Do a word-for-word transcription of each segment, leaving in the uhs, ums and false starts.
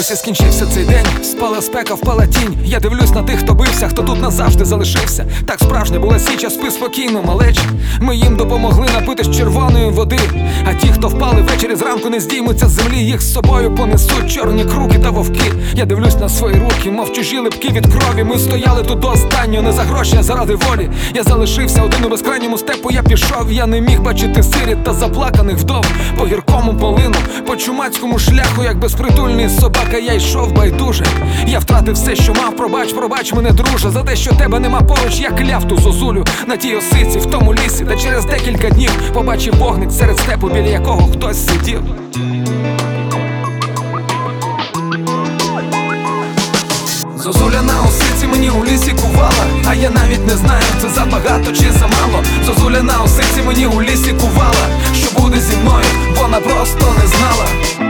Ось і скінчився цей день, спала спека, впала тінь. Я дивлюсь на тих, хто бився, хто тут назавжди залишився. Так справжня була січа, спи спокійно, малеч. Ми їм допомогли напитись червоної води. А ті, хто впали ввечері зранку, не здіймуться з землі. Їх з собою понесуть чорні круки та вовки. Я дивлюсь на свої руки, мов чужі липкі від крові. Ми стояли тут до останнього, не за гроші, а заради волі. Я залишився один у безкрайньому степу, я пішов. Я не міг бачити сиріт та заплаканих вдов. По гіркому полину, по чумацькому шляху, як безпритульний собака, я йшов байдуже. Я втратив все, що мав, пробач, пробач мене, друже, за те, що тебе нема поруч. Я кляв ту зозулю на тій осиці, в тому лісі. Та через декілька днів побачив вогник серед степу, біля якого хтось сидів. Зозуля на осиці мені у лісі кувала, а я навіть не знаю, це забагато чи замало. Зозуля на осиці мені у лісі кувала, що буде зі мною, вона просто не знала.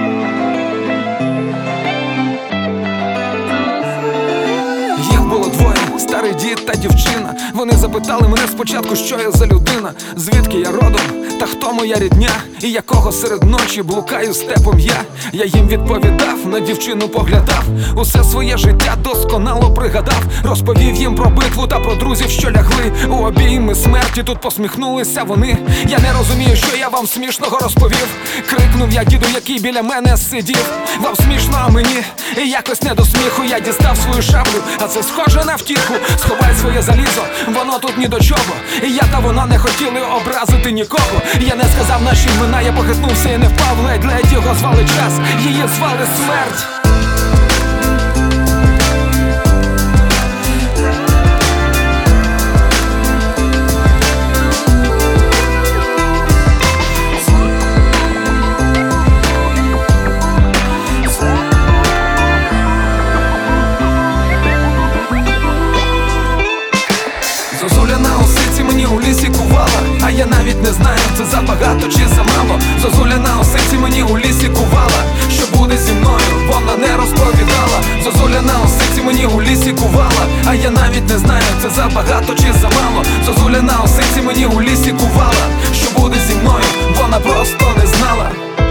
Їх було двоє, старий дід та дівчина. Вони запитали мене спочатку, що я за людина, звідки я родом, та хто моя рідня, і якого серед ночі блукаю степом я. Я їм відповідав, на дівчину поглядав, усе своє життя досконало пригадав. Розповів їм про битву та про друзів, що лягли у обійми смерті. Тут посміхнулися вони. Я не розумію, що я вам смішного розповів. Крикнув я діду, який біля мене сидів. Вам смішно, а мені і якось не до сміху. Я дістав свою шаблю, а це схоже на втіху. Сховай своє залізо, воно тут ні до чого. І я та вона не хотіли образити нікого. Я не сказав наші імена, я похитнувся і не впав. Ледь-ледь його звали час, її звали смерть. Зозуля на осиці мені у лісі кувала, а я навіть не знаю, це забагато чи замало. Зозуля на осиці мені у лісі кувала, що буде зі мною, вона не розповідала. Зозуля на осиці мені у лісі кувала, а я навіть не знаю, це забагато чи замало. Зозуля на осиці мені у лісі кувала, що буде зі мною, вона просто не знала.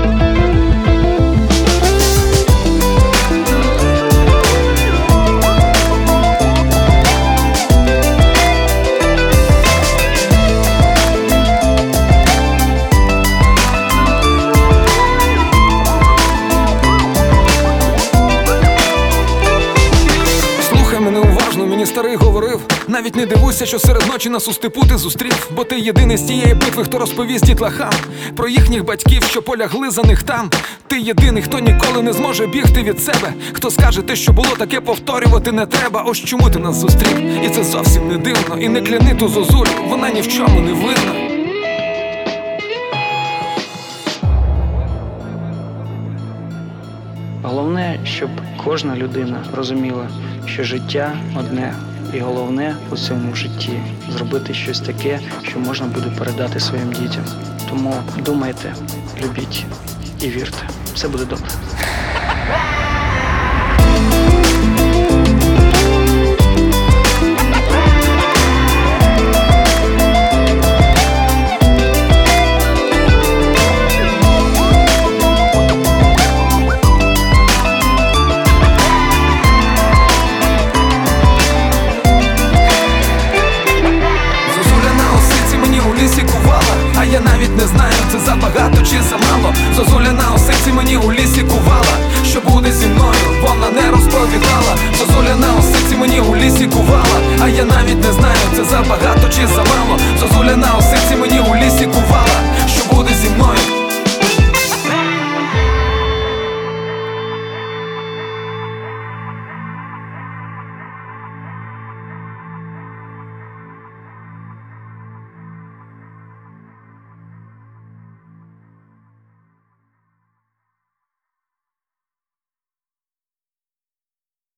Мені старий говорив, навіть не дивуйся, що серед ночі нас у степу ти зустрів. Бо ти єдиний з тієї битви, хто розповість дітлахам про їхніх батьків, що полягли за них там. Ти єдиний, хто ніколи не зможе бігти від себе, хто скаже те, що було, таке повторювати не треба. Ось чому ти нас зустрів, і це зовсім не дивно. І не кляни ту зозулю, вона ні в чому не винна. Головне, щоб кожна людина розуміла, що життя одне, і головне у цьому житті зробити щось таке, що можна буде передати своїм дітям. Тому думайте, любіть і вірте. Все буде добре. А я навіть не знаю, це забагато чи замало. Зозуля на осиці мені у лісі кувала, що буде зі мною, вона не розповідала. Зозуля на осиці мені у лісі кувала, а я навіть не знаю, це забагато чи замало. Зозуля на осиці мені у лісі кувала, що буде зі мною,